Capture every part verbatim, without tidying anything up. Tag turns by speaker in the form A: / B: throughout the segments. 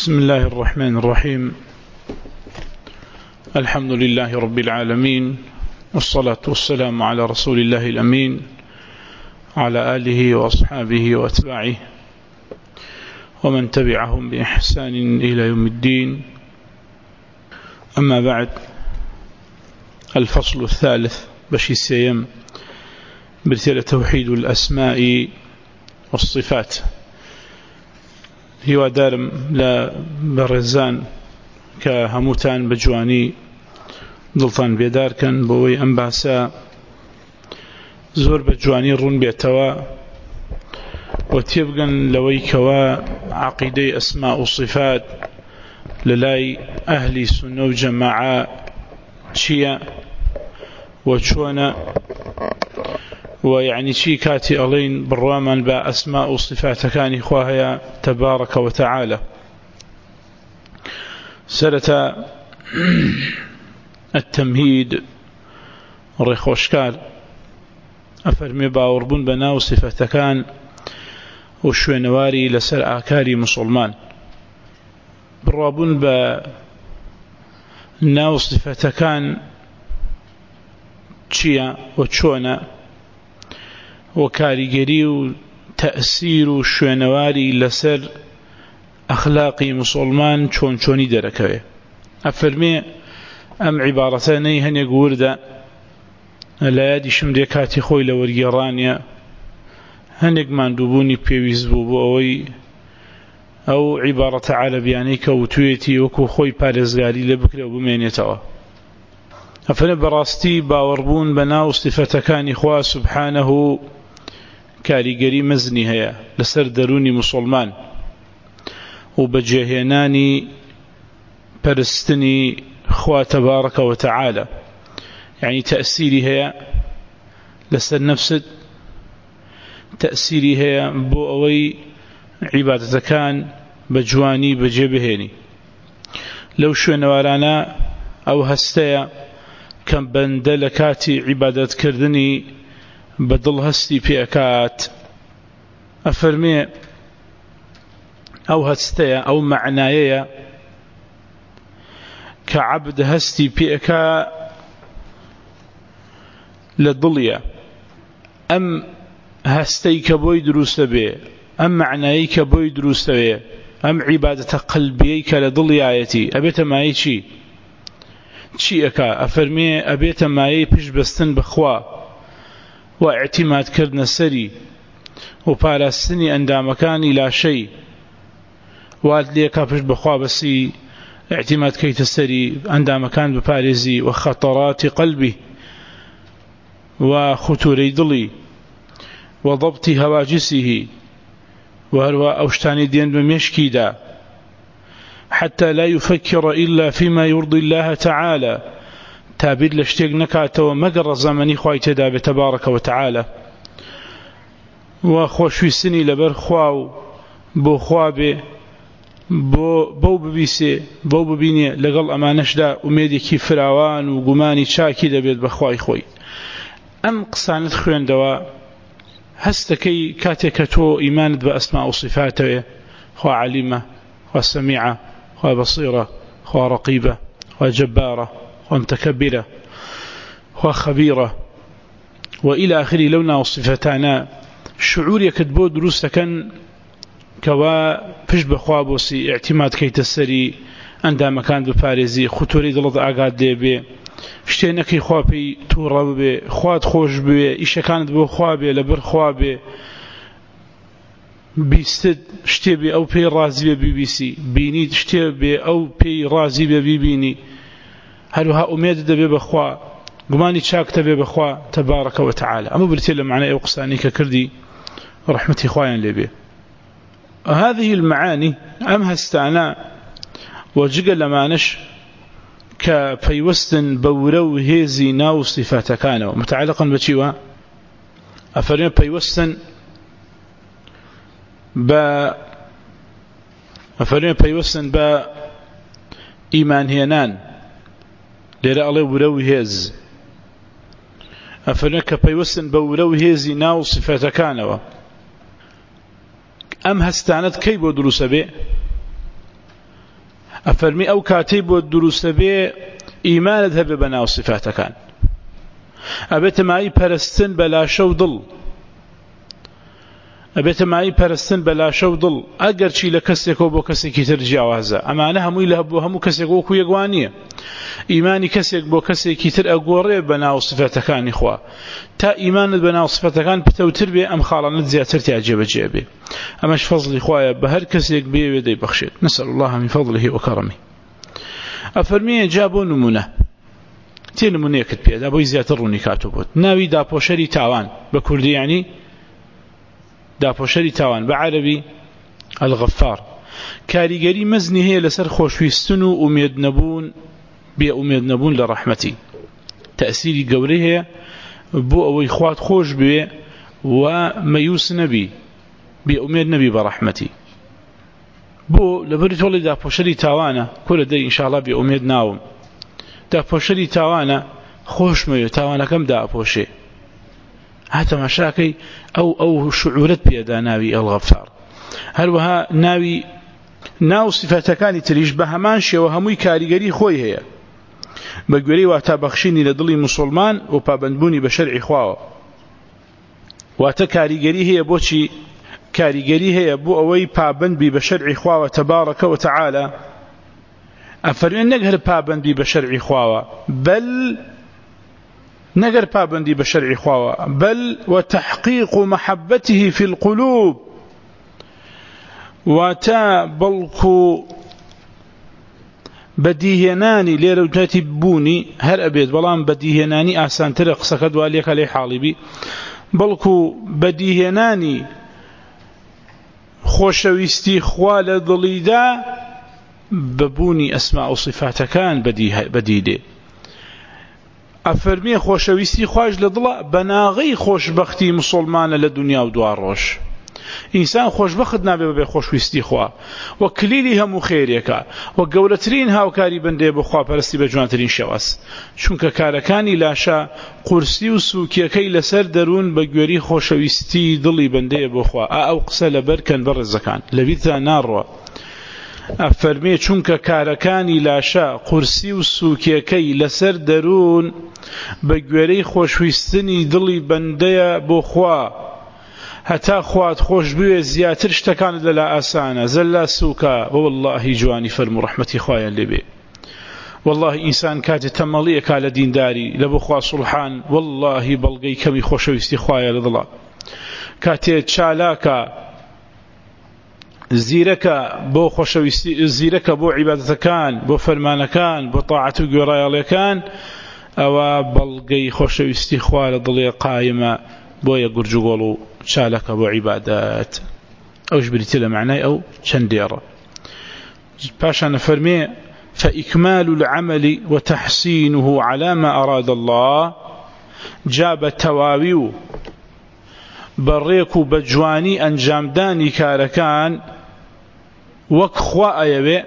A: بسم الله الرحمن الرحيم. الحمد لله رب العالمين، والصلاة والسلام على رسول الله الأمين على آله وأصحابه وأتباعه ومن تبعهم بإحسان إلى يوم الدين. أما بعد، الفصل الثالث بشي السيم برسالة توحيد الأسماء والصفات. هو دارم لا برزان كهموتان بجواني دلطان بيدار كان بوي أنباسا زور بجواني رون بيتوا وتيبغن لوي كوا عقيدة أسماء وصفات للاي أهلي سنة وجماعة شيا وشونا ويعني شي كاتي ألين بالروامان بأسماء وصفات كان إخواها تبارك وتعالى. سرة التمهيد الرخوشكال أفرمي باوربون بنا وصفات كان وشوينواري لسر آكاري مسلمان بالرابون بنا وصفات كان شيا وشونا وكاريجري وتأثير وشوينواري لسر أخلاقي مسلمان شون شوني دركوه. أفرمي أم عبارتاني هن يقول دا لا يدي شمديكاتي خوي لوريرانيا هن يقمان دوبوني بيويز بوبوي أو عبارة على بيانيك وتويتي وكو خوي بارزغاري لبكري وبمينيتوا. أفرمي براستي باوربون بناو صفتكان إخوة سبحانه كاريجري مزني هيا لسر دروني مسلمان وبجهناني برستني خوا تبارك وتعالى، يعني تأثيري هي لسر نفسد، تأثيري هي بوأوي عبادة كان بجواني بجبهني لو شو نوارانا أو هستيا كم بندلكاتي عبادة كردني بدل هستي في أكات. أفرمي أو هستيا أو معنايا كعبد هستي بيئك لضليا أم هستيك بوي دروس بي أم معنايك بوي دروس بي أم عبادة قلبيك لضليايتي أبيت معي شي شي أكا. أفرمي أبيت معي بيش بستن بخوا واعتماد كردنا سري وبالاستني أندام مكاني لا شيء واد ليكا بيش بخوا بسي اعتماد كيت السري عندما مكان بباريزي وخطرات قلبي وخطوري ضلي وضبط هواجسه وهو أوشتاني دين بمشكي دا حتى لا يفكر إلا فيما يرضي الله تعالى تابد لشتيق نكاته ومقر زمني خوايت دا تبارك وتعالى وخوشوي سني لبر خواو بو خوابه بو بو ببيسي بو ببيني لقل أمانش دا وميدي كي فراوان وقماني شاكي دا بيد بخواي خوي. أم قصانت خوين دوا هستكي كاتكتو إيماند بأسماء وصفاته خوا عليمة خوا سميعة خوا بصيرة خوا رقيبة خوا جبارة خوا متكبرة خوا خبيرة وإلى آخره. لونا وصفتانا شعور يكتبو دروس كان كوا فش بخوابوسي اعتماد كيت السري عندما كان بباريزي خطوري دلط آقاد ليبي شتينكي خوابي تورا بي خواد خوش بي إيشا كانت بو خوابي لبر خوابي بيستد شتي بي أو بي رازي بي بي سي بيني شتي بي أو بي رازي بي بيني هلوها أميد بي بخوا قماني شاكت بي بخوا تبارك وتعالى. أما برتيلا معنا إوقساني ككردي رحمتي خوايا ليبي. هذه المعاني أم هستانا وجقل لمانش كفيوستن بورو هيزي ناو صفات كانوا متعلقا بشيوا. أفرين فيوستن با أفرين فيوستن با إيمان هينان ليرى الله ورو هيز. أفرين كفيوستن بورو هيزي ناو صفات كانوا أم هستانت كي بو دروس بي أفرمي أو كاتب والدروس به إيمان ذهب بنا وصفات كان أبيت معي برستن بلا شو ضل أبيت معي برستن بلا شو ضل أجر شيء لكسيك وبو كسيك ترجع وهذا أما أنا هم إله بو هم كسيك وكو يقوانية إيماني كسيك بو كسيك تر أقوري بنا وصفات كان إخوة تا إيمان بنا وصفات كان بتوتر به أم خالنا زياتر تعجب جيبه أماش فضل إخوة بهر كسيك بيه ودي بخشيت نسأل الله من فضله وكرمه أفرمي جابوا نمونه تين نمونه كتبيه دابو زياتر روني كاتبوت ناوي دابو شري تاوان بكردي يعني دابو شري تاوان بعربي الغفار كاريجري مزني هي لسر خوشويستن وأميد نبون بأميد نبون لرحمتي تأثيري قوري هي بو أو إخوات خوش بي وميوس نبي بأميد نبي برحمتي بو لبريت والله دا بوشري تاوانا كل دي إن شاء الله بأميد ناوم دا بوشري تاوانا خوش ميو تاوانا كم دا بوشي هاتا مشاكي أو أو شعورت بيدا ناوي الغفار هل وها ناوي ناو صفاتكاني تريش بهمانشي وهموي كاريگري خوي هي بقوري واتا بخشيني لدلي مسلمان وبابندبوني بشرع خواو واتا كاريگري هي بوشي كاريگري هي بو اوي پابند بي بشرع خواو تبارك وتعالى افرمين نقهر پابند بي بشرع خواو بل نقهر پابند بي بشرع خواو بل وتحقيق محبته في القلوب واتا بلكو بديهناني ليرو جاتي بوني هر أبيت بلان بديهناني أحسان ترق سكد واليك علي حالبي بلكو بديهناني خوشويستي خوال ضليدا ببوني أسماء وصفات كان بديده أفرمي خوشويستي خواج لضلا بناغي خوشبختي مسلمان لدنيا ودوار روش إنسان خوشبخت نابي ببي خوشويستي خوا وكليلي همو خيريكا وقولترين هاو كاري بنده بخوا پرستی بجوانترين شواس چونك كاركاني لاشا قرسي وسوكيكي لسر درون بقوري خوشويستي ضلي بنده بخوا او قسا لبركن بر الزكان لبيتا نار أفرمي چونك كاركاني لاشا قرسي وسوكيكي لسر درون بقوري خوشويستني ضلي بنده بخوا هتا خوات خوش بوي زياتر اشتكان للا آسانا زلا سوكا والله جواني فرمو رحمتي خوايا اللي بي والله إنسان كاتي تماليه كالا دين داري لبو خوا صلحان والله بلغي كمي خوشويستي خوايا لضلا كاتي تشالاكا زيركا بو خوشويستي زيركا بو عبادتكان بو فرمانكان بو طاعتو قرايا كان او بلغي خوشويستي خوايا لضلا قائمة بو يقرجو قولو شالك أبو عبادات أو جبريت له معناه أو شنديرة باشا نفرمي فإكمال العمل وتحسينه على ما أراد الله جاب التواويو بريكو بجواني أنجامداني كاركان وكخواء يبي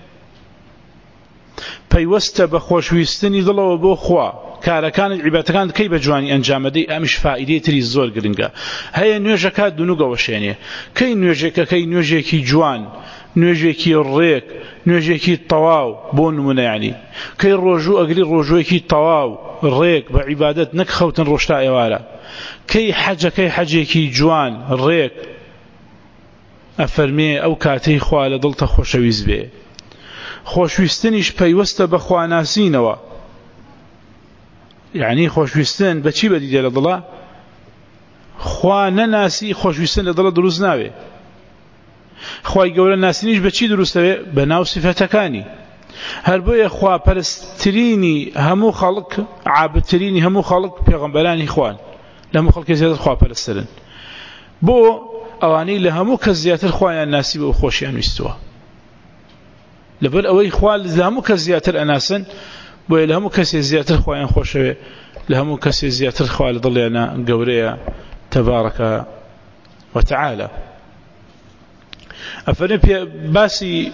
A: فيوست بخوشويستني ضلوا بو خواء كاركان العبادتكان كي بجواني أنجام دي أمش فائدة تري الزور قرنقا هيا نيوجكات دونوغا وشيني كي نيوجكا كي نيوجكي جوان نيوجكي الريك نيوجكي الطواو بون منا يعني كي الرجوع أقري الرجوعكي الطواو الريك بعبادة نكخوتن رشتا إوالا كي حاجة كي حاجكي جوان الريك أفرمي أو كاتي خوالة ضلت خوشويز بي خوشويستنيش بيوست بخواناسينوا يعني خوشويستن بچی بدیده لضلا خوا نناسی خوشويستن لضلا دروز ناوي خوای گەورە ناسینیش بچی دروستەوێ بەناو صفەتەکانی هەر بۆیە خوا پەرستترینی هەموو خەڵک عابدترینی هەموو خەڵک پێغەمبەرانی خوان لە هەموو خەڵکی زیاتر خوا پەرسترن بۆ ئەوانەی لە هەموو کەس زیاتر خوایان ناسی بە خۆشیان ویستووە لەبەر ئەوەی خوا لە هەموو کەس زیاتر ئەناسن بۆیە لە هەموو کەسێ زیاتر خۆیان خۆشەوێ لە هەموو کەسێ زیاتر خوا لە دڵیانە گەورەیە تەبارەکە وتعالى أفرن باسي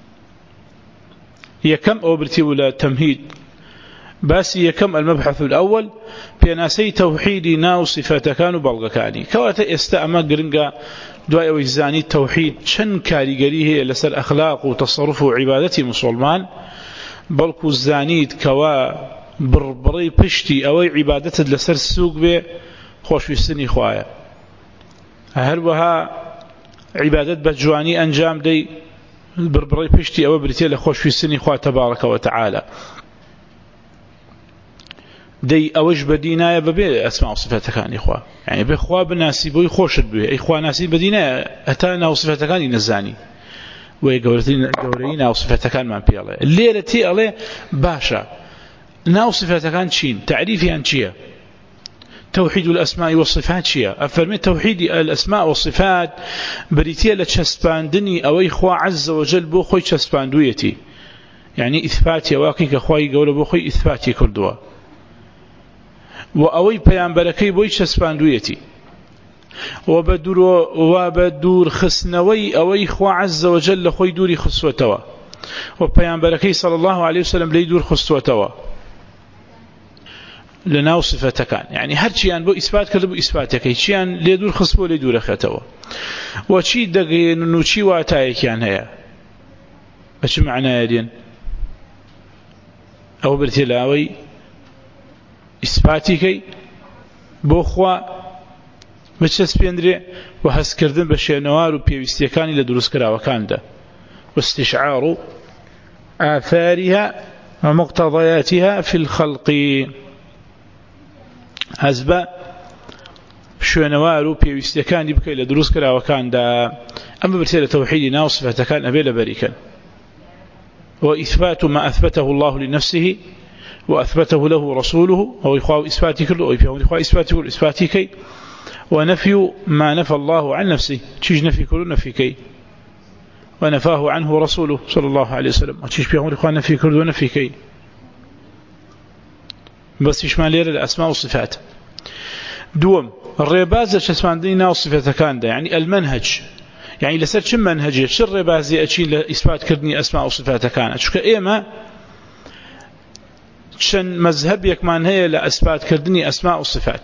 A: يكم أو برتي ولا تمهيد باسي يكم المبحث الأول بيناسي توحيدي ناو صفات كانوا بلغكاني كواتا استأما قرنقا دوای ئەوەی زانی تەوحید چەند کاریگەری هەیە لەسەر ئەخلاق و تەسەڕوف و عیبادەتی مسلمان، بەڵکو زانیت کەوا بڕبڕی پشتی ئەوەی عیبادەتت لەسەر سووک بێ خۆشویستنی خوایە. هەروەها عیبادەت بە جوانی ئەنجام دەی، بڕبڕی پشتی ئەوە بریتێ لە خۆشویستنی خوا تەبارەکە و تەعالە. دەی ئەوەش بەدی نایە بەبێ ئەسما و صفەتەکانی خوا، یعنی بێ خوا بناسی بۆی خۆشت بێ، ئەی خوا ناسی بەدی نایە هەتا ناو صفەتەکانی نەزانی، وەی گەورەی ناو صفەتەکانمان پێڵێ. لێرە تێ ئەڵێ باشە ناو صفەتەکان چین، تعریفیان چییە؟ توحيد الأسماء والصفات شيء أفرمي توحيد الأسماء والصفات بريتيا لتشسباندني أو إخوة عز وجل بو خوي تشسباندويتي، يعني إثباتي واقعي كخواي قول بو خوي إثباتي كردوا، وأوي بيان بركي بو تشسباندويتي، وبدور وبدور خسنوي أو إخوة عز وجل خوي دوري خسوتوا، وبيان بركي صلى الله عليه وسلم لي دور خسوتوا لناو صفتكان، يعني هر شيئان بو إثبات كذا بو إثباتك، شيئان ليدور خصبو ليدور خطوا، وشي دقي نوشي واتايك يعني هيا ايش معنى يدين أو برتلاوي إثباتك بو خوا بچس بيندري وهس كردن بشينوار وبيوستيكاني لدروس كراوكان ده، واستشعار آثارها ومقتضياتها في الخلق، هەزبە شوێنەوار و پێویستیەکانی بکەیت لە دروست کراوەکاندا. ئەمە برسێ لە تەوحیدی ناو صفەتەکان ئەبێ لە بەریکەن. وإثبات ما أثبته الله لنفسه وأثبته له رسوله، أو إخوة إثباتي كله أو يفهم إخوة إثباتي كله إثباتي كي، ونفي ما نفى الله عن نفسه، تيج نفي كله نفي كي، ونفاه عنه رسوله صلى الله عليه وسلم، وتيج بيهم إخوة نفي كله نفي كي. بس يشمل ليرة الأسماء والصفات. دوم الربازة شسماندني ناو صفاتكان ده، يعني المنهج، يعني لسر شم منهجية شر الربازة أشين لإثبات كردني أسماء وصفاتكان، أشوك إيما شن مذهب يكمان هي لإثبات كردني أسماء وصفات.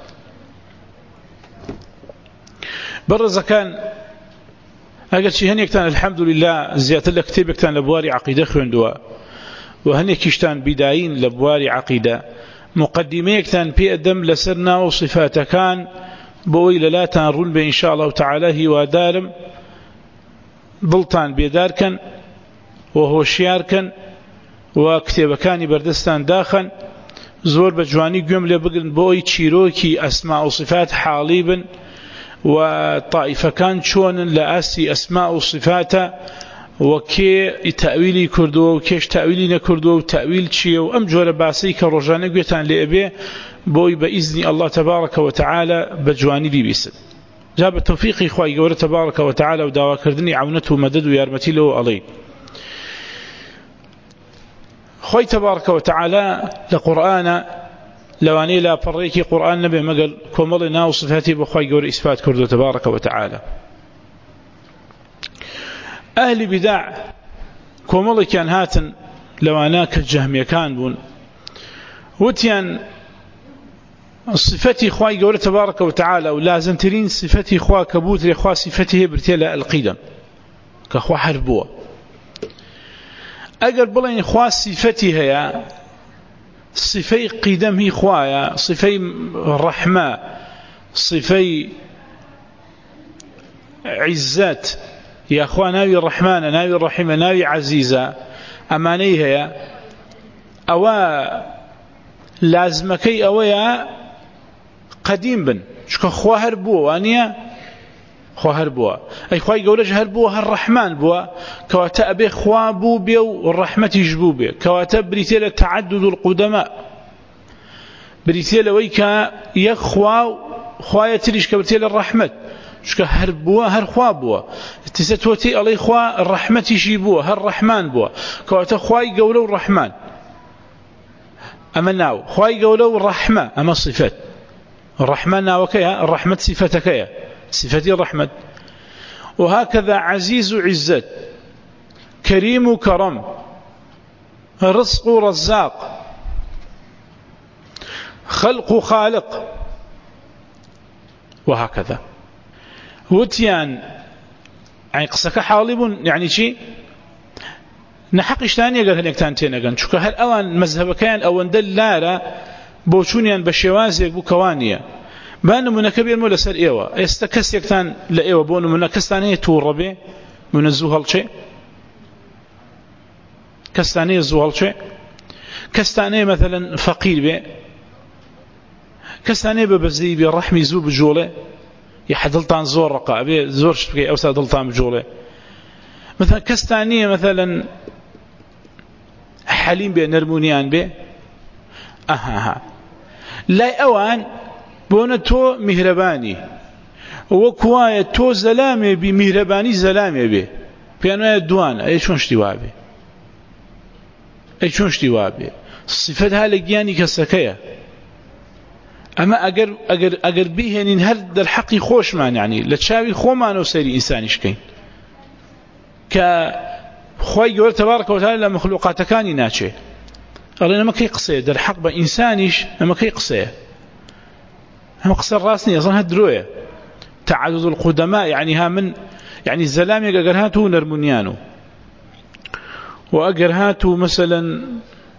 A: برز كان أقل شيء هني كتان الحمد لله زيادة لكتاب كتان لبواري عقيدة خندوا، وهني كشتان بدايين لبواري عقيدة مقدمه كتان بي أدم لسرنا وصفات كان بوي لا تنرون بإن شاء الله تعالى هي ودارم بلطان بيدار كان وهو شيار كان وكتاب كان بردستان داخل زور بجواني قم لبقن بوي تشيروكي أسماء وصفات حاليبا، وطائفة كان شون لأسي أسماء وصفات وكي تأويلي كردو وكيش تأويلي نكردو وتأويل شيء وأم جور باسي كروجاني قيتان لأبي بوي بإذن الله تبارك وتعالى بجواني دي بيسد. جاب التوفيق إخوائي قول تبارك وتعالى ودعوا كردني عونته مدد ويارمتي له علي. خوي تبارك وتعالى لقرآن لواني لا فريكي قرآن نبي مقل كوملنا وصفاتي بخوي قول إثبات كردو تبارك وتعالى. أهل بدع كومل كان هاتن لواناك الجهمية كان بون وتيان صفتي خواي قول تبارك وتعالى، ولازم ترين صفتي خوا كبوتري خوا صفته برتيلا القيدم كخوا حربوه. أقل بلين خوا صفتي هي صفي قيدم هي خوايا، صفي الرحمة، صفي عزات يا أخوان، ناوي الرحمن ناوي الرحيم ناوي عزيزة أماني هي أوا لازمكي أويا قديم بن شكو خوا هربوا وانيا خوا هربوا أي خواي قولج هربوا هالرحمن بوا كواتا أبي خوا بو بيو والرحمة يجبو بي كواتا بريتيلا تعدد القدماء بريتيلا ويكا يخوا خوايا تريش كبرتيلا الرحمة شكا هربوا هرخوا بوا تستوتي علي خوا الرحمة يجيبوا هالرحمن بوا كواتا خواي قولوا الرحمن أما ناو خواي قولوا الرحمة أما الصفات الرحمن ناوكيها الرحمة صفتكيها صفتي الرحمة. وهكذا عزيز عزت، كريم كرم، رزق رزاق، خلق خالق، وهكذا. وتيان يعني قصك حالب يعني شيء نحقشتانية قال هنيكتان تينقن شكو هل أوان مذهب كان أوان دلالة بوشونيان بشوازيك بكوانية بان منكبير مولا سر إيوة يستكس يكتان لإيوة بون منكستانية توربي من الزوهل شيء كستانية الزوهل شيء كستانية مثلا فقير بي كستانية ببزي برحمي زو بجولة يحدلتان زور رقا أبي زور شبكي أوسا دلتان بجولة مثلا كستانية مثلا حليم بي نرمونيان بي أها لا أوان بونتو مهرباني وكواية تو زلامي بي مهرباني زلامي بي بيانوية الدوان أي شون اشتوابي أي شون اشتوابي صفتها لقياني كسكية أما أجر أجر أجر بيه إن هذا الحق خوش مان يعني لتشاوي خو ما أنا وسيري إنسان شكين كخوي جل تبارك وتعالى مخلوقات كاني ناتشة قال أنا ما كي قصير ده الحق بإنسانيش أنا ما كي قصير هم قصر راسني أصلا هدروية تعدد القدماء يعني ها من يعني الزلام يقرهاته نرمونيانو وأقرهاته مثلا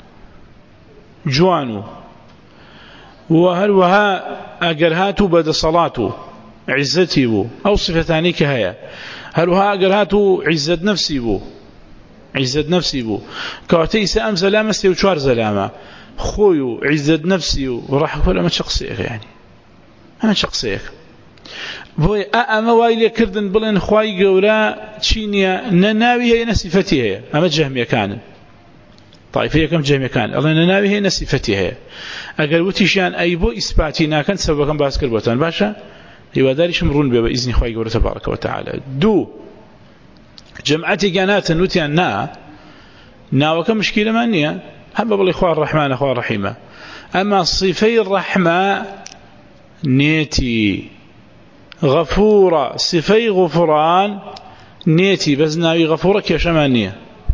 A: جوانو وهل وها أقرهاته بدا صلاته عزتي بو أو صفتاني كهيا هل وها أقرهاته عزت نفسي بو عزت نفسي بو كواتي سأم زلامة سيوشوار زلامة خويو عزت نفسي وراح أقول أما شخصيك يعني أما شخصيك بوي أما وايلي كردن بلين خواي قولا تشينيا نناوي هي نصفتي هي أما جهمية كان طائفية كم جهمية كان الله نناوي هي نصفتي هي أقل وتيشان أي بو إثباتي ناكن سبب كم باسكر بوتان باشا هو داريش مرون بي بإذن خواي قولا تبارك وتعالى دو جمعتي كانت نوتيان نا ناوك مشكلة مانية هم بالله إخوان الرحمن إخوان الرحيمة أما صفي الرحمة نيتي غفورة صفي غفران نيتي بس ناوي غفورة كيشمانية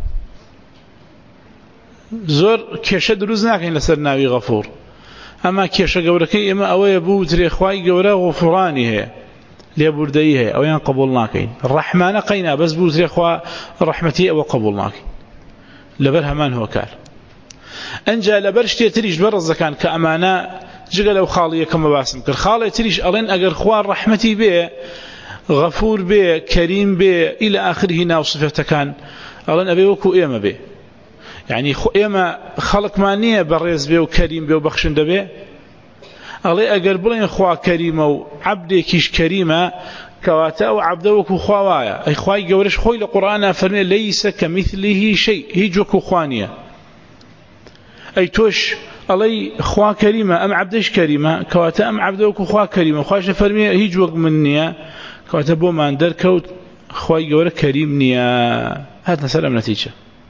A: زور كيشة دروزناك إن لسر ناوي غفور أما كيشة قولكي إما أوي بوتري إخواي قولا غفراني هي ليبرديه هي أو ينقبلناك الرحمن قينا بس بوتري إخوا رحمتي أو قبلناك لبرها من هو كار أنجا لبرشتي تريش برز كان كأمانة جقل أو خالية كما باسم كر خالية تريش ألين أجر خوار رحمتي به غفور به كريم به إلى آخره ناو صفته كان ألين أبي وكو إيما به يعني إيما خلق مانية بريز به وكريم به وبخشن به ألين أجر بلين خوا كريمة وعبده كيش كريمة كواتا وعبده وكو خوايا أي خواي جورش خوي القرآن فرمي ليس كمثله شيء هيجوكو خوانية أي توش الله خوا كريمة أم عبدش كريمة كواتا أم عبدوك خوا كريمة خواش فرمي هيج وقت منيا كواتا بو ما اندر كوت خواي جورة كريم نيا هات نسلم نتيجة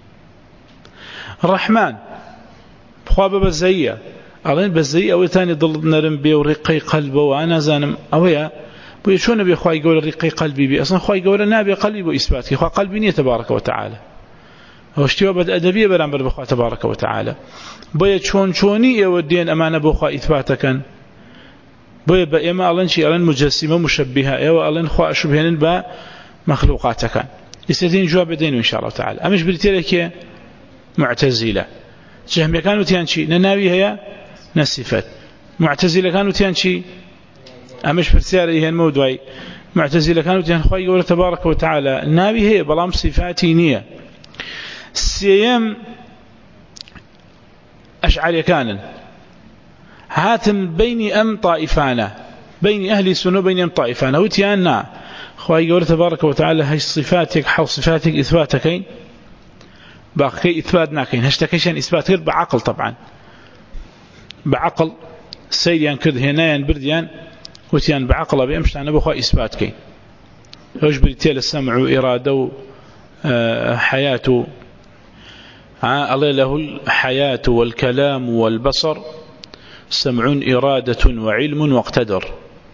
A: الرحمن خوا ببزية الله بزية أول تاني ضل نرم بي ورقي قلبه وأنا زانم أويا بو شو نبي خواي جورة رقي قلبي بي أصلا خواي جورة نابي قلبي بو إثباتي خوا قلبي نية تبارك وتعالى هو اشتوى أدبية برامبر بخوا تبارك وتعالى بويا شون شوني يودين أمانة بخوا إثباتكن بويا بإما ألين شيء ألين مجسمة مشبهة أو ألين خوا شبهين بمخلوقاتكن يستطيعون جواب دينه إن شاء الله تعالى أمش بريتيلك معتزلة جهمية كانوا تيانشي نناوي هي نصفت معتزلة كانوا تيانشي أمش برسالة هي الموضوعي معتزلة كانوا تيان خوا يقول تبارك وتعالى ناوي هي بلام صفاتي نية سيم أشعري كان هاتم بين أم طائفانا بين أهل السنة بين أم طائفانا وتيانا خواهي قول تبارك وتعالى هاي صفاتك حو صفاتك إثباتكين باقي إثباتناكين هشتكيشان إثباتك بعقل طبعا بعقل سيديان كذ هنايان برديان وتيان بعقل بأمشتان بخوا إثباتكين يجبر تيل السمع وإرادة حياته الله له الحياة والكلام والبصر سمع إرادة وعلم واقتدر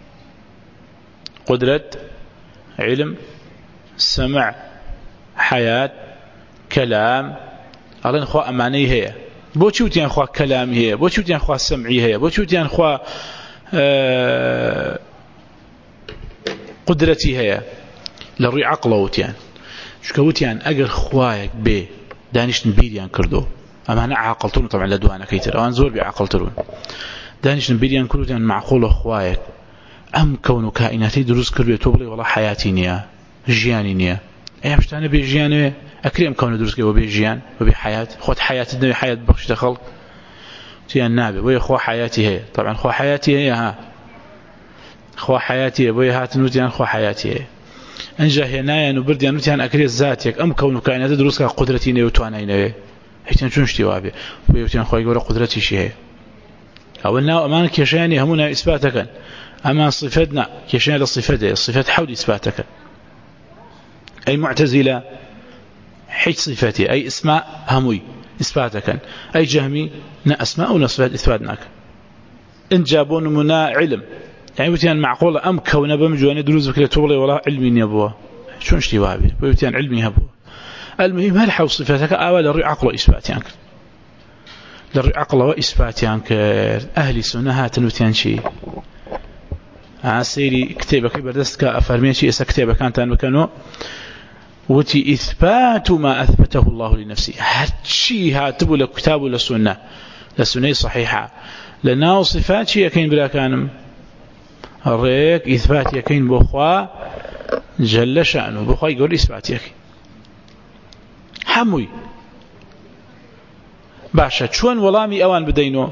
A: قدرة علم سمع حياة كلام الله نخوة أماني هي بوشو تيان خوا كلام هي بوشو تيان خوا سمعي هي بوشو تيان خوا آه قدرتي هي لروي عقله وتيان شكوتيان أجر خوايك ب دانش نبيريان كردو أما أنا عقلتون طبعا لدوانا كيتر أو أنزور بعقلتون دانش نبيريان كردو معقول خوايك أم كون كائناتي دروس كردو توبلي والله حياتي نيا جياني نيا أي مشتانه بجيانه أكرم كون دروس كردو بجيان وبحياة خود حياة الدنيا حياة بخش دخل تيان نابي ويا خوا حياتي هي طبعا خوا حياتي هي ها خوا حياتي ويا هات نوتيان خوا حياتي هي انجا هنايا نبرديان نوتيان أكري ذاتك أم كون كائنات دروس قدرتي نيا وتوانا نيا حيث نشتي وابي ويوتيان خوا يقول قدرتي شيء أو أنه أمان كشاني همنا إثباتك أما صفتنا كشاني للصفات الصفات حول إثباتك أي معتزلة حيث صفاتي أي اسماء هموي إثباتك أي جهمي نا أسماء ونصفات إثباتناك إن جابون منا علم يعني وتيان معقولة أم كون بمجواني دروز بكرة تولي ولا علمي يبوه شو نشتي وابي ويوتيان علمي هبوه المهم هل حول صفاتك أول الرئي عقل إثباتيانك للرئي عقل وإثباتيانك أهل السنة هاتن وتيان شيء عسيري كتابك بردستك أفرمين شيء إسا كتابك كانت أنه وتي إثبات ما أثبته الله لنفسه هاتشي هاتبو لكتاب للسنة للسنة صحيحة لأنه صفات شيء يكين بلا كانم الرئيك إثبات يكين بخوا جل شأنه بخوا يقول إثبات يكين حموي باشا شون ولامي أوان بدينو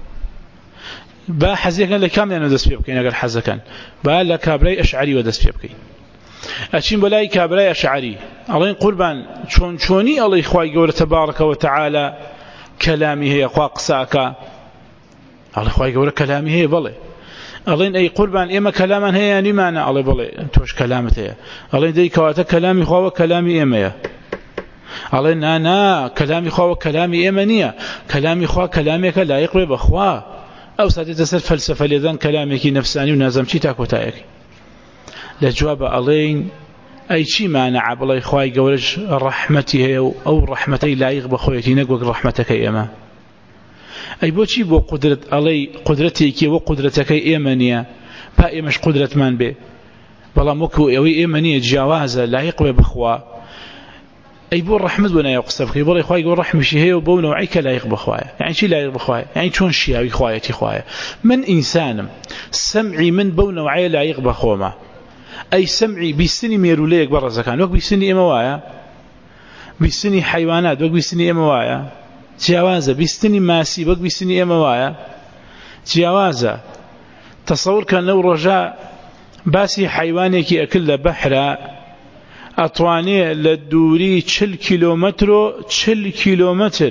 A: با حزيك كان لكام لأنه دس بيبكين أقل حزكان با لكابري أشعري ودس بيبكين أشين بلاي كابري أشعري الله قربان شون شوني الله إخوائي يقول تبارك وتعالى كلامي هي قاقساك الله إخوائي يقول كلامي هي بلي الله أي قربان إما كلاما هي يعني معنى الله بلي أنتوش كلامت هي الله دي كواتا كلامي خوا وكلامي إما هي الله أنا كلامي خوا وكلامي إما نية كلامي خوا كلامك لا يقرب أخوا أو ستتصل فلسفة لذن كلامك نفساني ونازم شي تاكو تايك لجواب ألين أي شي مانع بالله إخوائي قولج رحمتي أو رحمتي لا يغبى خويتي نقوك رحمتك إيما أي بوشي بو قدرة ألي قدرتك وقدرتك إيمانية با إيماش قدرة من بي بلا مكو أوي إيمانية جوازة لا يقبى بخوا أي بو الرحمة بنا يقصفك بالله إخوائي قول رحمة شي هي وبو نوعيك لا يغبى خوايا يعني شي لا يغبى خوايا يعني شون شي خوايتي خوايا من إنسان سمعي من بو نوعي لا يغبى خوما أي سمعي بيسني ميروليك برا زكان وك بيسني إموايا بيسني حيوانات وك بيسني إموايا جوازة بيسني ماسي وك بيسني إموايا جوازة تصور كان لو رجاء باسي حيوانيك أكل بحرة أطواني للدوري تشل كيلومتر تشل كيلومتر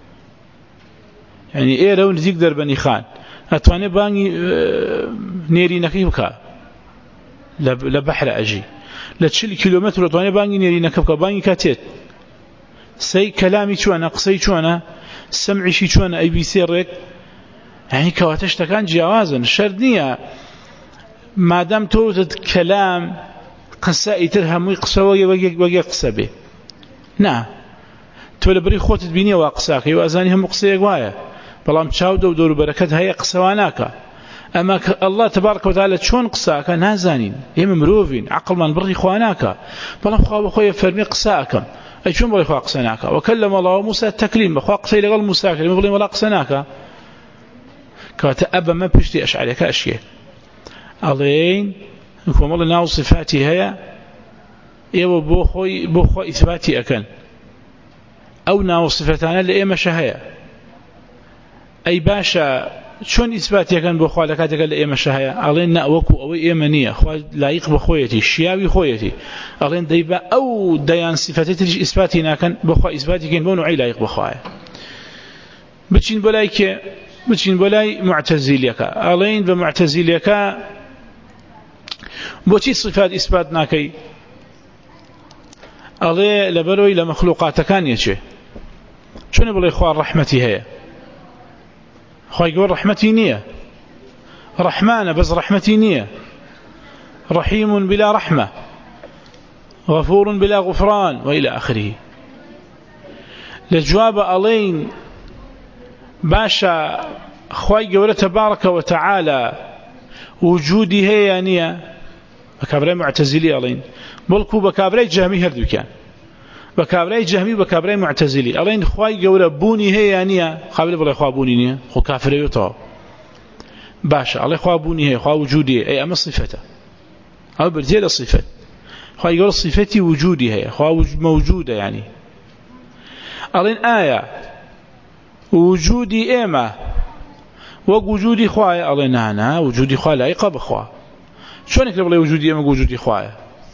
A: يعني إيه لو نزيق بني خان أطواني باني نيري نكيبكا لبحر أجي لتشل كيلومتر وطواني باني نيري نكبكا باني كاتيت سي كلامي شوانا قصي شوانا سمعي شي شوانا أي بيسيرك يعني كواتشتا كان جوازا شردنية ما دام توجد كلام قسائي ترهم ويقصوي ويقي قصة به نعم تولى بري خوت تبيني واقصاكي وأزانيهم قصي قوايا بلام تشاودوا ودور بركتها هي قصواناك أما الله تبارك وتعالى شون قصاك نازانين يم مروفين عقل من بري خواناك بلام خوا وخويا فرمي قصاكم أي شون بري خوا قصناك وكلم الله موسى التكليم خوا قصي لغل موسى كلمه بلي ولا قصناك كاتأب ما بشتي أشعرك أشياء علين نكون الله ناو صفاتي هي يو بوخوي بوخو إثباتي أكن أو ناو صفاتنا لإيما شهية أي باشا شون إثباتي أكن بوخو لكاتك لإيما شهية علين نأوكو أو إيمانية لايق بخويتي الشياوي خويتي علين ديبا أو ديان صفاتي تلج إثباتي ناكن بوخو إثباتي كن بونو عي لايق بخوية بتشين بلايك بتشين بلاي معتزليك علين بمعتزليك بوشي صفات إثبات ناكي ألي لبروي لمخلوقات كان يجي شنو بلي إخوان رحمتي هي أخوان يقول رحمتي نية رحمانة بس رحمتي نية رحيم بلا رحمة غفور بلا غفران وإلى آخره لجواب ألين باشا أخوان يقول تبارك وتعالى وجودي هي نية أكبر معتزلي ألين بەڵکو بە کابرای جەهمی هەردووکیان بە کابرای جەهمی و بە کابرای معتەزیلی ئەڵێن خوای گەورە بوونی هەیە یان نییە قابل بڵێ خوا بوونی نییە خۆ کافرەوێتەوە باشە ئەڵێ خوا بوونی هەیە خوا وجودی ئەی ئەمە صفەتە ئەو بردێ لە صفەت خوای گەورە صفەتی وجودی هەیە خوا موجودە یعنی ئەڵێن ئایا وجودی ئێمە وەک وجودی خوایە ئەڵێ نانا وجودی خوا لایقە بخوا چۆنێک لە بڵێ وجودی ئێمە وجودی خوایە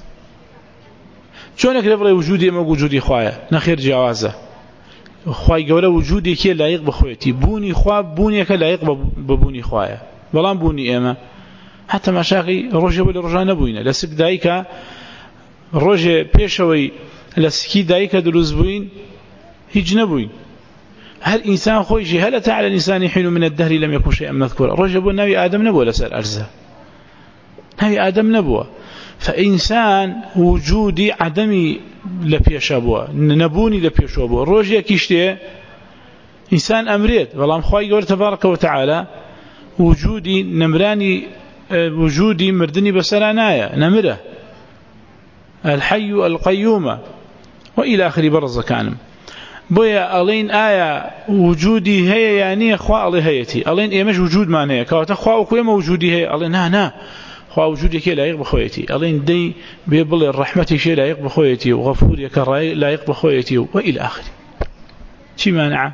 A: چۆنێک لە بڵێ وجودی ئێمە وجودی خوایە نەخێر جیاوازە خوای گەورە وجودێکی لایق بخوێتی بوونی خوا بوونیەکە لایق ببوونی خوایە بەڵام بوونی ئێمە حتى مەشاقی ڕۆژێ بۆ لە ڕۆژان نەبووینە لە سک دایکە ڕۆژێ پێشەوەی لە سکی دایکە دروست بووین هیچ نەبووین هەر ئینسان خۆیشی هەل ئەتى على الإنسان حين من الدهر لم يكن شيئا مذكورا ڕۆژێ بۆ ناوی ئادەم نەبووە لەسەر ئەرزە ناوی ئادەم نەبووە فإنسان وجودي عدمي لبيشابوا نبوني لبيشابوا روجيا كيشتي إنسان أمريت والله مخواي قول تبارك وتعالى وجودي نمراني وجودي مردني بسرانايا نمره الحي القيوم وإلى آخر برز كانم بويا ألين آية وجودي هي يعني خوا الله هيتي ألين إيمش وجود ما هي كواتا خوا وكويما وجودي هي ألين نا نا خوا وجودك لايق بخويتي ألين دي بيبل الرحمة شيء لايق بخويتي وغفورك لايق بخويتي وإلى آخره شي مانع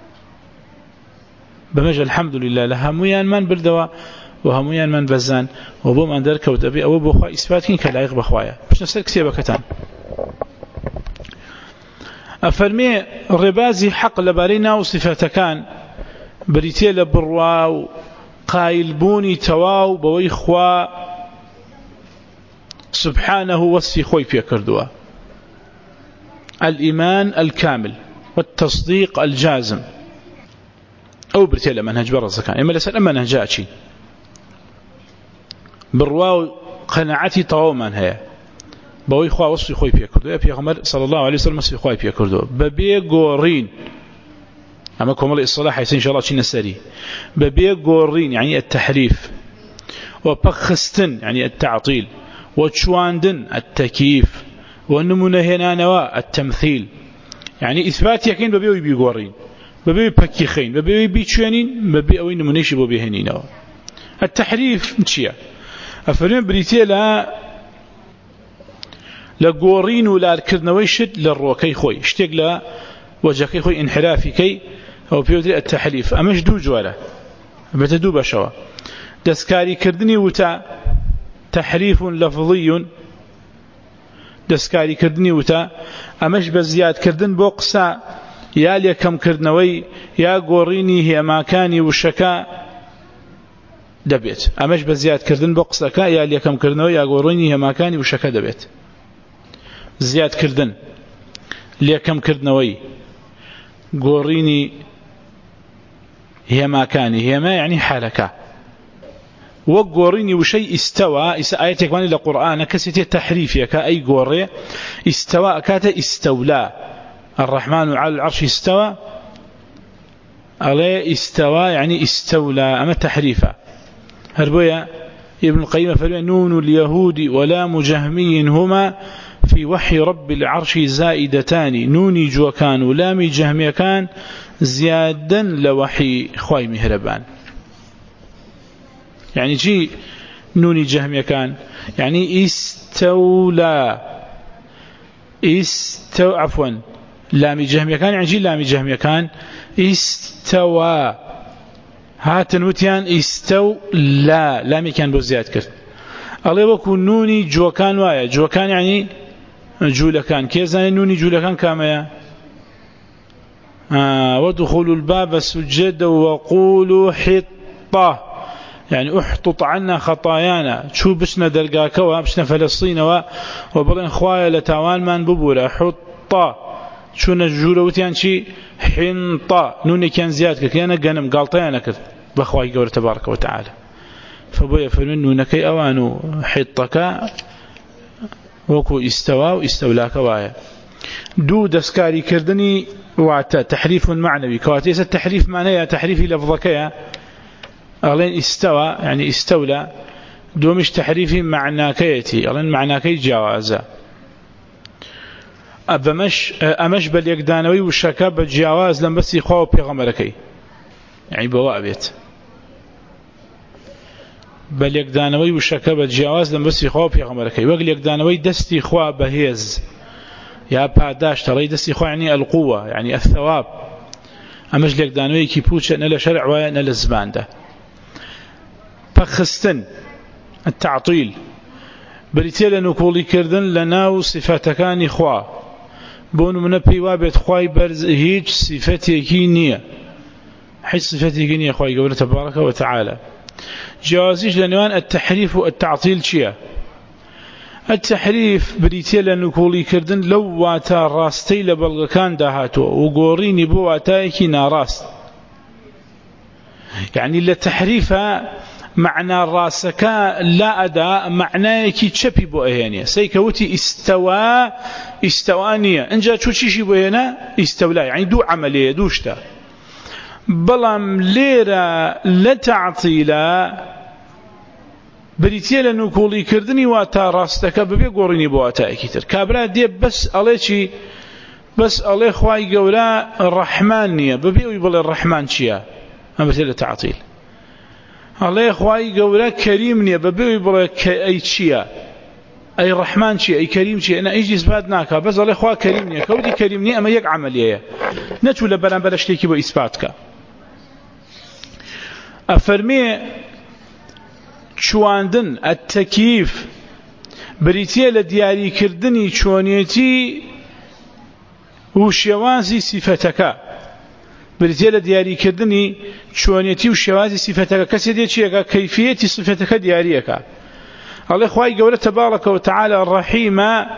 A: بمجال الحمد لله لهميان من بردوا وهميان من بزان وبو من درك وتبي أو بو خوا إثباتين كلايق بخوايا مش نفس الكتابة كتان أفرمي الربازي حق لبارينا وصفاته كان بريتي لبروا قايل بوني تواو بوي خوا سبحانه وصفي خوي في كردوا الإيمان الكامل والتصديق الجازم أو بريتي لمنهج برز كان إما لسأل أما نهجاتي بروا قناعتي تواو من هي بوي خوا وصفي خوي في كردوا يا بيغمر صلى الله عليه وسلم وصفي خوي في كردوا ببي قورين أما كمال الإصلاح إن شاء الله شيء نسري ببي قورين يعني التحريف وبخستن يعني التعطيل وتشواندن التكييف ونمونهنا نواء التمثيل يعني إثبات يكين ببي ويبي قورين ببي بكيخين ببي ويبي تشوانين ببي أوين نمونيش ببي هنين التحريف متشيا أفرين بريتي لا لقورين ولا الكرنويشد للروكي خوي اشتق لا وجهكي خوي انحرافي كي أو بيوتري التحريف أمش دو جواله بتدو بشوا دسكاري كردني وتا تحريف لفظي دسكاري كردني وتا أمش بزياد كردن بوقسا يا ليكم كردنوي يا قوريني هي ماكاني وشكا دبيت أمش بزياد كردن بوقسا يا ليكم كردنوي يا قوريني هي ماكاني وشكا دبيت زياد كردن ليكم كردنوي قوريني هي ما كان هي ما يعني حالك وقوريني وشيء استوى آياتك من القرآن كسيتي تحريفية كأي قوري استوى كاتا استولى الرحمن على العرش استوى عليه استوى يعني استولى أما التحريفة هربويا ابن القيم فرمي نون اليهود ولام جهمي هما في وحي رب العرش زائدتان نوني جوكان ولامي جهمي كان زيادا لوحي خواي مهربان يعني جي نوني جهمي كان يعني استولى استو عفوا لامي جهمي كان يعني جي لامي جهمي كان استوى هاتن وتيان استو لا لامي كان بزياد كرت الله وكو نوني جوكان وايا جوكان يعني جولكان كيزان نوني جولكان كاميا آه ودخلوا الباب سجدا وقولوا حطة يعني احطط عنا خطايانا شو بشنا دلقاكوا بشنا فلسطين وبلن خوايا لتاوان من ببولا حطة شو نجولوتيان شي حنطة نوني كان زياد كيانا قنم قالطيانا كذ بخواي قول تبارك وتعالى فبويا فمن نونكي اوانو حطك وكو استوى واستولاك وايا دو دسكاري كردني واتا تحريف معنوي كواتيس التحريف معناه تحريف لفظك أغلين استوى يعني استولى دو مش تحريف معناكيتي أغلين معناكي جوازة أبمش أمش بل يقدانوي وشكا بجواز لم بس يخاو بيغمركي يعني بوابت بل يقدانوي وشكا بجواز لم بس يخاو بيغمركي وقل يقدانوي دستي خوا بهيز يا باداش ترى دستي خوا يعني القوة يعني الثواب أمش يقدانوي كي بوتش نلا شرع ونلا الزمان ده فخستن التعطيل بريتيل نقولي كردن لنا صفاتكان خوا بون من بيوابت خواي برز هيج صفتي كينية حيث صفتي كينية خواي قوله تبارك وتعالى جوازيش لنوان التحريف والتعطيل شيا التحريف بريتيل نقولي كردن لو واتا راستي لبلغ كان دهاتو وقوريني بو واتايكي ناراست يعني لتحريفها معنى راسك لا أداء معناه كي تشبي بوهينيا سيكوتي استوى استوانية انجا شو شيء بوهنا استولى يعني دو عملية دوشتا بلام ليرة لتعطيلا بريتيلا نقولي كردني واتا راستك ببي قوريني بواتا اكتر كابرا دي بس عليكي بس عليه خواي قولا الرحمن ببي ويبال الرحمن شيا أما بريتيلا تعطيل الله خواهي قولا كريم نيا ببيوي بلا أي شيء أي رحمن شيء أي كريم شيء أنا إيجي إثبات ناكا بس الله خواه كريم نيا كودي كريم نيا أما يك عملية نتو لبلان بلشتيكي بإثباتك أفرمي شواندن التكييف بريتيا لدياري كردني شوانيتي وشيوانزي صفتك بريتيل دياري كردني شوانيتي وشوازي صفتك كسيدي شيء كيفية صفتك دياريك الله خواهي قوله تبارك وتعالى الرحيمة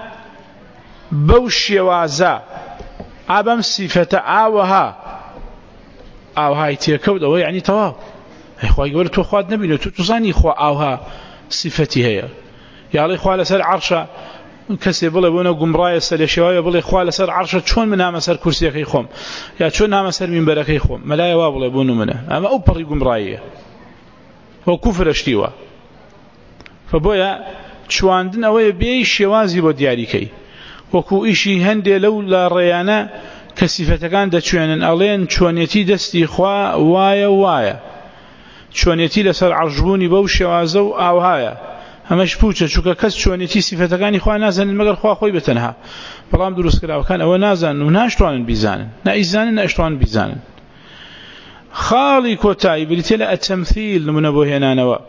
A: بوشيوازا عبم صفة آوها آوها يتيكود أو يعني تواب خواهي قوله تو خواد نبينه تزاني خوا آوها صفتي هي يا الله خواه لسر عرشة كسي بڵێ بۆ نە گومڕایە سەرێشێوایە بڵێ خوا لەسەر عەرشە چۆن من هامە سەر کورسیەکەی خۆم یا چۆن هامە سەر مینبەرەکەی خۆم مەلایە وا بڵێ بۆ نمونە ئەمە ئەو پەڕی گومڕاییە وە کوفرە شتیوە فبۆیە چواندن ئەوەیە بێی شێوازی بۆ دیاریکەی وەکو ئیشی هەندێ لەو لا ڕێیانە کە سیفەتەکان دەچوێنن ئەڵێن چۆنێتی دەستی خوا وایە وایە چۆنێتی لەسەر عەرشبوونی بەو شێوازە و ئاوهایە همش پوچه چوکە کەس چۆنێتی سیفەتەکانی خوا نازانن مەگەر خوا خۆی بتەنها بەڵام دروستکراوەکان ئەوە نازانن و ناشتوانن بیزانن نائیزانن ناشتوانن بیزانن خاڵی کۆتایی بریتێ لە ئەتەمثیل نمونە بۆ هێنانەوە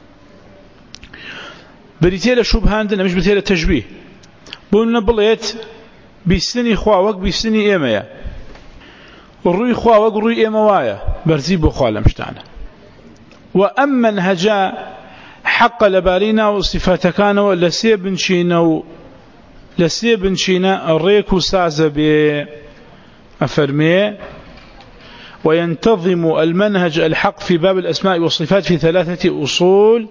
A: بریتێ لە شوبهاندن ئەمەش بریتێ لە تەشبیه بۆ نە بڵێت بیستنی خوا وەک بیستنی ئێمەیە ڕووی خوا وەک ڕووی ئێمە وایە بەرزی بۆ خوا لەم شتانە و ئەم مەنهەجە حق لبارينا وصفاتكان ولسي بنشينا لسي بنشينا الريك سازة بأفرمي وينتظم المنهج الحق في باب الأسماء والصفات في ثلاثة أصول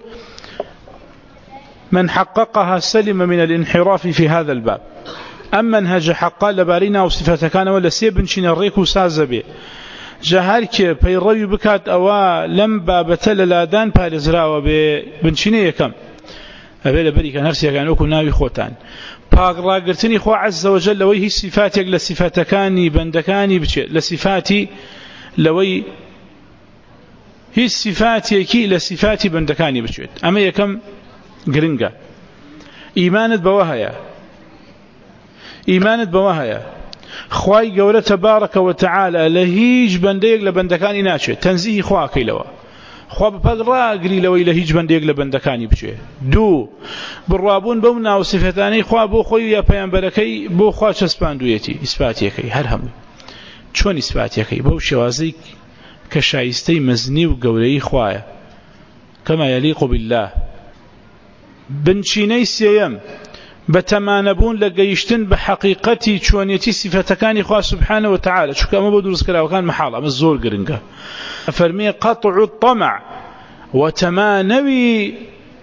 A: من حققها سلم من الانحراف في هذا الباب أما منهج حق لبارينا وصفاتكان ولسي بنشينا الريك سازة بي جهارك بيروي بكات أوا لم بابتل لادان بارزراوة بنشينية كم أبي لبري كان هرسي كان أكون ناوي خوتان باقرا قرتني خو عز وجل لوي هي صفاتك لصفاتكاني بندكاني بشي لصفاتي لوي هي صفاتي لصفاتي بندكاني بشي أما يكم قرنقة إيمانت بوهايا إيمانت بوهايا خواي قوله تبارك وتعالى لهيج بنديق لبندكاني ناشئ تنزيه خواكي لوا خوا بپگرا قري لوي لهيج بنديق لبندكاني بچه دو بالرابون بونا وصفتاني خوا بو خوي يا پیامبركي بو خوا چسپاندويتي اثباتيكي هر هم چون اثباتيكي بو شوازي كشايستي مزني وقولي خوايا كما يليق بالله بنشيني سيام بتمانبون لقيشتن بحقيقتي چونيتي صفتكاني خواه سبحانه وتعالى شو كما بدرس كلا وكان محالة مزور قرنقة فرمي قطع الطمع وتمانوي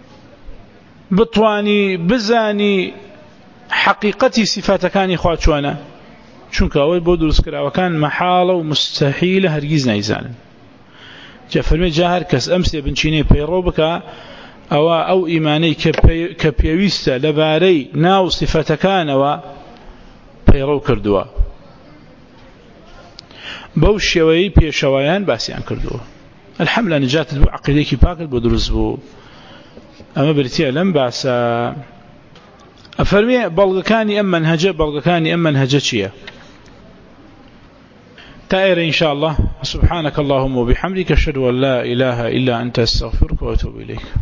A: بطواني بزاني حقيقتي صفتكاني خواه چوانا شو كما بدرس كلا وكان محالة ومستحيلة هرقيز نايزانا جاء فرمي جاهر كس أمسي بنشيني بيروبك أو أو إيماني كبيويستا لباري ناو صفتكان و پەیڕەو کردووە بەو شێوەیەی پێشەوایان باسییان کردووە الحەمد لە نجاتت بوو عەقیدەیەکی پاکت بۆ دروست بوو ئەمە بریتیە لەم باسە ئەفەرمێ بەڵگەکانی ئەم منهەجە بەڵگەکانی ئەم منهەجە چییە تائر إن شاء الله سبحانك اللهم وبحمدك أشهد أن لا إله إلا أنت أستغفرك وأتوب إليك